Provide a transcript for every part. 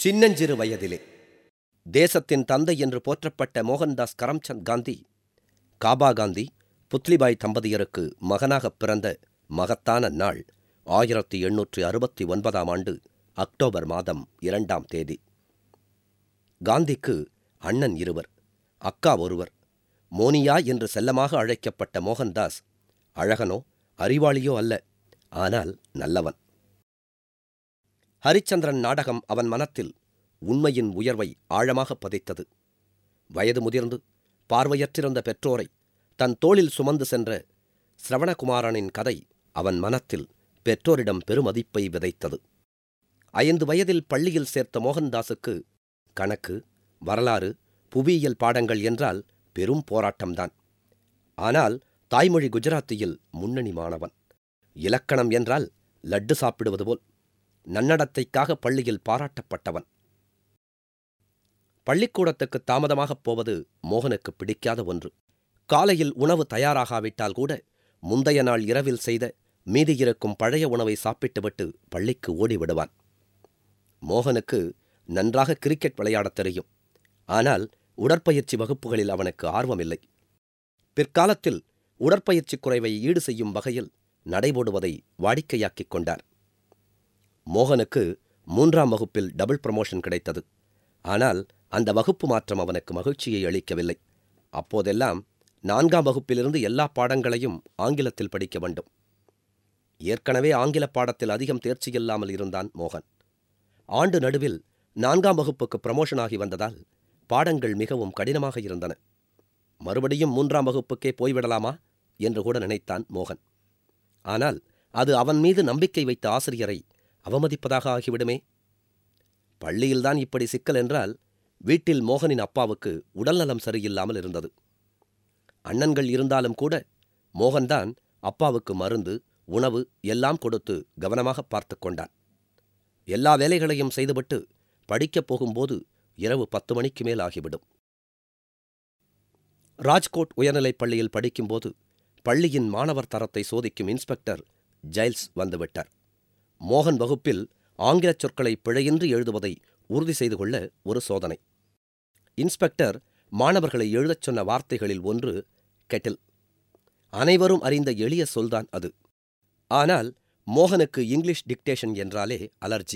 சின்னஞ்சிறு வயதிலே தேசத்தின் தந்தை என்று போற்றப்பட்ட மோகன்தாஸ் கரம்சந்த் காந்தி, காபா காந்தி, புத்லிபாய் தம்பதியருக்கு மகனாகப் பிறந்த மகத்தான நாள் 1869 அக்டோபர் மாதம் 2ஆம் தேதி. காந்திக்கு அண்ணன் இருவர், அக்கா ஒருவர். மோனியா என்று செல்லமாக அழைக்கப்பட்ட மோகன்தாஸ் அழகனோ அறிவாளியோ அல்ல, ஆனால் நல்லவன். ஹரிச்சந்திரன் நாடகம் அவன் மனத்தில் உண்மையின் உயர்வை ஆழமாக பதித்தது. வயது முதிர்ந்து பார்வையற்றிருந்த பெற்றோரை தன் தோளில் சுமந்து சென்ற சிரவணகுமாரனின் கதை அவன் மனத்தில் பெற்றோரிடம் பெருமதிப்பை விதைத்தது. 5 வயதில் பள்ளியில் சேர்த்த மோகன்தாஸுக்கு கணக்கு, வரலாறு, புவியியல் பாடங்கள் என்றால் பெரும் போராட்டம்தான். ஆனால் தாய்மொழி குஜராத்தியில் முன்னணி மாணவன். இலக்கணம் என்றால் லட்டு சாப்பிடுவது போல் நன்னடத்தைக்காக பள்ளியில் பாராட்டப்பட்டவன். பள்ளிக்கூடத்துக்கு தாமதமாகப் போவது மோகனுக்கு பிடிக்காத ஒன்று. காலையில் உணவு தயாராகாவிட்டால் கூட முந்தைய நாள் இரவில் செய்த மீதியிருக்கும் பழைய உணவை சாப்பிட்டுவிட்டு பள்ளிக்கு ஓடிவிடுவான். மோகனுக்கு நன்றாக கிரிக்கெட் விளையாடத் தெரியும். ஆனால் உடற்பயிற்சி வகுப்புகளில் அவனுக்கு ஆர்வமில்லை. பிற்காலத்தில் உடற்பயிற்சி குறைவை ஈடு செய்யும் வகையில் நடைபோடுவதை வாடிக்கையாக்கிக் கொண்டார். மோகனுக்கு 3ஆம் வகுப்பில் டபுள் ப்ரமோஷன் கிடைத்தது. ஆனால் அந்த வகுப்பு மாற்றம் அவனுக்கு மகிழ்ச்சியை அளிக்கவில்லை. அப்போதெல்லாம் 4ஆம் வகுப்பிலிருந்து எல்லா பாடங்களையும் ஆங்கிலத்தில் படிக்க வேண்டும். ஏற்கனவே ஆங்கில பாடத்தில் அதிகம் தேர்ச்சியில்லாமல் இருந்தான் மோகன். ஆண்டு நடுவில் 4ஆம் வகுப்புக்கு ப்ரமோஷன் ஆகி வந்ததால் பாடங்கள் மிகவும் கடினமாக இருந்தன. மறுபடியும் 3ஆம் வகுப்புக்கே போய்விடலாமா என்று கூட நினைத்தான் மோகன். ஆனால் அது அவன் மீது நம்பிக்கை வைத்த ஆசிரியரை அவமதிப்பதாக ஆகிவிடுமே. பள்ளியில்தான் இப்படி சிக்கல் என்றால் வீட்டில் மோகனின் அப்பாவுக்கு உடல்நலம் சரியில்லாமல் இருந்தது. அண்ணன்கள் இருந்தாலும் கூட மோகன்தான் அப்பாவுக்கு மருந்து, உணவு எல்லாம் கொடுத்து கவனமாக பார்த்து கொண்டான். எல்லா வேலைகளையும் செய்துவிட்டு படிக்கப் போகும்போது இரவு 10 மணிக்கு மேல் ஆகிவிடும். ராஜ்கோட் உயர்நிலைப் பள்ளியில் படிக்கும்போது பள்ளியின் மாணவர் தரத்தை சோதிக்கும் இன்ஸ்பெக்டர் ஜைல்ஸ் வந்துவிட்டார். மோகன் வகுப்பில் ஆங்கிலச் சொற்களை பிழையின்றி எழுதுவதை உறுதி செய்து கொள்ள ஒரு சோதனை. இன்ஸ்பெக்டர் மாணவர்களை எழுதச் சொன்ன வார்த்தைகளில் ஒன்று கெட்டில். அனைவரும் அறிந்த எளிய சொல்தான் அது. ஆனால் மோகனுக்கு இங்கிலீஷ் டிக்டேஷன் என்றாலே அலர்ஜி.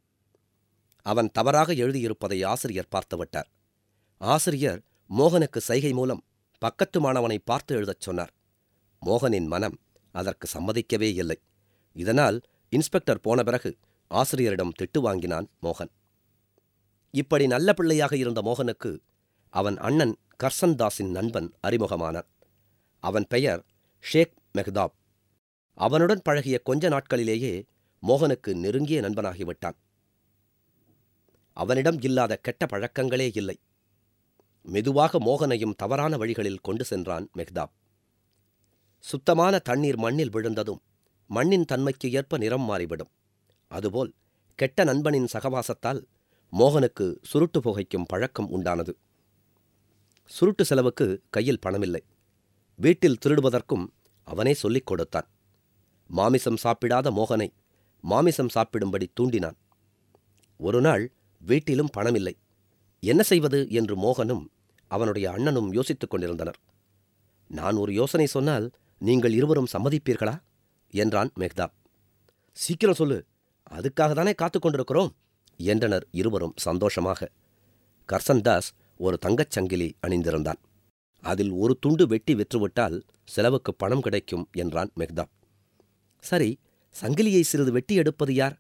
அவன் தவறாக எழுதியிருப்பதை ஆசிரியர் பார்த்துவிட்டார். ஆசிரியர் மோகனுக்கு சைகை மூலம் பக்கத்து மாணவனை பார்த்து எழுதச் சொன்னார். மோகனின் மனம் அதற்கு சம்மதிக்கவே இல்லை. இதனால் இன்ஸ்பெக்டர் போன பிறகு ஆசிரியரிடம் திட்டு வாங்கினான் மோகன். இப்படி நல்ல பிள்ளையாக இருந்த மோகனுக்கு அவன் அண்ணன் கர்சன்தாஸின் நண்பன் அறிமுகமானான். அவன் பெயர் ஷேக் மெஹ்தாப். அவனுடன் பழகிய கொஞ்ச நாட்களிலேயே மோகனுக்கு நெருங்கிய நண்பனாகிவிட்டான். அவனிடம் இல்லாத கெட்ட பழக்கங்களே இல்லை. மெதுவாக மோகனையும் தவறான வழிகளில் கொண்டு சென்றான் மெஹ்தாப். சுத்தமான தண்ணீர் மண்ணில் விழுந்ததும் மண்ணின் தன்மைக்கு ஏற்ப நிறம் மாறிவிடும். அதுபோல் கெட்ட நண்பனின் சகவாசத்தால் மோகனுக்கு சுருட்டு புகைக்கும் பழக்கம் உண்டானது. சுருட்டு செலவுக்கு கையில் பணமில்லை. வீட்டில் திருடுவதற்கும் அவனே சொல்லிக் கொடுத்தான். மாமிசம் சாப்பிடாத மோகனை மாமிசம் சாப்பிடும்படி தூண்டினான். ஒரு நாள் வீட்டிலும் பணமில்லை. என்ன செய்வது என்று மோகனும் அவனுடைய அண்ணனும் யோசித்துக் கொண்டிருந்தனர். நான் ஒரு யோசனை சொன்னால் நீங்கள் இருவரும் சம்மதிப்பீர்களா என்றான் மெஹ்தாப். சீக்கிரம் சொல்லு, அதுக்காகத்தானே காத்துக் கொண்டிருக்கிறோம் என்றனர் இருவரும் சந்தோஷமாக. கர்சன்தாஸ் ஒரு தங்கச் சங்கிலி அணிந்திருந்தான். அதில் ஒரு துண்டு வெட்டி விற்றுவிட்டால் செலவுக்கு பணம் கிடைக்கும் என்றான் மெஹ்தாப். சரி, சங்கிலியை சிறிது வெட்டி எடுப்பது யார்?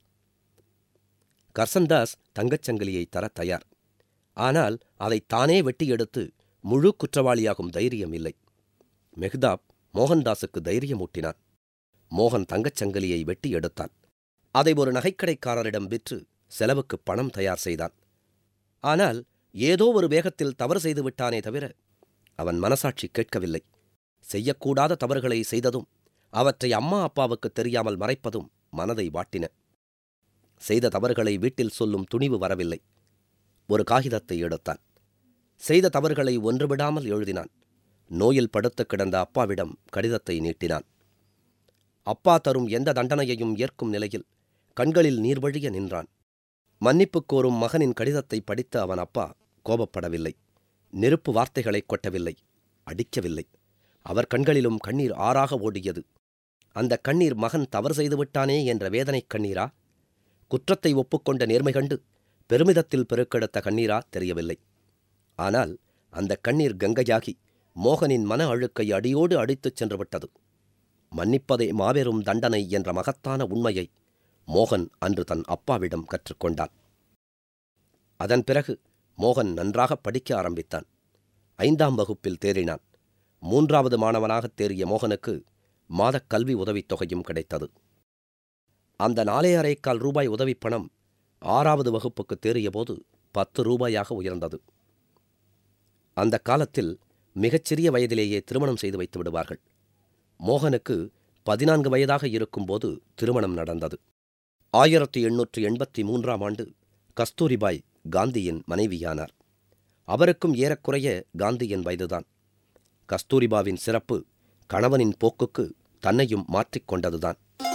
கர்சன்தாஸ் தங்கச் சங்கிலியை தர தயார். ஆனால் அதை தானே வெட்டி எடுத்து முழு குற்றவாளியாகும் தைரியம் இல்லை. மெஹ்தாப் மோகன்தாஸுக்கு தைரியமூட்டினான். மோகன் தங்கச் சங்கிலியை வெட்டி எடுத்தான். அதை ஒரு நகைக்கடைக்காரரிடம் விற்று செலவுக்கு பணம் தயார் செய்தான். ஆனால் ஏதோ ஒரு வேகத்தில் தவறு செய்து விட்டானே தவிர அவன் மனசாட்சி கேட்கவில்லை. செய்யக்கூடாத தவறுகளை செய்ததும் அவற்றை அம்மா அப்பாவுக்கு தெரியாமல் மறைப்பதும் மனதை வாட்டின. செய்த தவறுகளை வீட்டில் சொல்லும் துணிவு வரவில்லை. ஒரு காகிதத்தை எடுத்தான். செய்த தவறுகளை ஒன்றுவிடாமல் எழுதினான். நோயில் படுத்து கிடந்த அப்பாவிடம் கடிதத்தை நீட்டினான். அப்பா தரும் எந்த தண்டனையையும் ஏற்கும் நிலையில் கண்களில் நீர் வழிய நின்றான். மன்னிப்பு கோரும் மகனின் கடிதத்தை படித்த அவன் அப்பா கோபப்படவில்லை. நெருப்பு வார்த்தைகளை கொட்டவில்லை, அடிக்கவில்லை. அவர் கண்களிலும் கண்ணீர் ஆறாக ஓடியது. அந்த கண்ணீர் மகன் தவறு செய்துவிட்டானே என்ற வேதனைக் கண்ணீரா, குற்றத்தை ஒப்புக்கொண்ட நேர்மை கண்டு பெருமிதத்தில் பெருக்கெடுத்த கண்ணீரா தெரியவில்லை. ஆனால் அந்த கண்ணீர் கங்கையாகி மோகனின் மன அழுக்கை அடியோடு அடித்துச் சென்றுவிட்டது. மன்னிப்பதே மாபெரும் தண்டனை என்ற மகத்தான உண்மையை மோகன் அன்று தன் அப்பாவிடம் கற்றுக்கொண்டான். அதன் பிறகு மோகன் நன்றாக படிக்க ஆரம்பித்தான். 5ஆம் வகுப்பில் தேறினான். 3வது மாணவனாகத் தேறிய மோகனுக்கு மாதக் கல்வி உதவித் தொகையும் கிடைத்தது. அந்த 4.25 ரூபாய் உதவிப் பணம் 6வது வகுப்புக்கு தேறியபோது 10 ரூபாயாக உயர்ந்தது. அந்த காலத்தில் மிகச்சிறிய வயதிலேயே திருமணம் செய்து வைத்து விடுவார்கள். மோகனுக்கு 14 வயதாக இருக்கும்போது திருமணம் நடந்தது. 1883ஆம் ஆண்டு கஸ்தூரிபாய் காந்தியின் மனைவியானார். அவருக்கும் ஏறக்குறைய காந்தியின் வயதுதான். கஸ்தூரிபாவின் சிறப்பு கணவனின் போக்குக்கு தன்னையும் மாற்றிக்கொண்டதுதான்.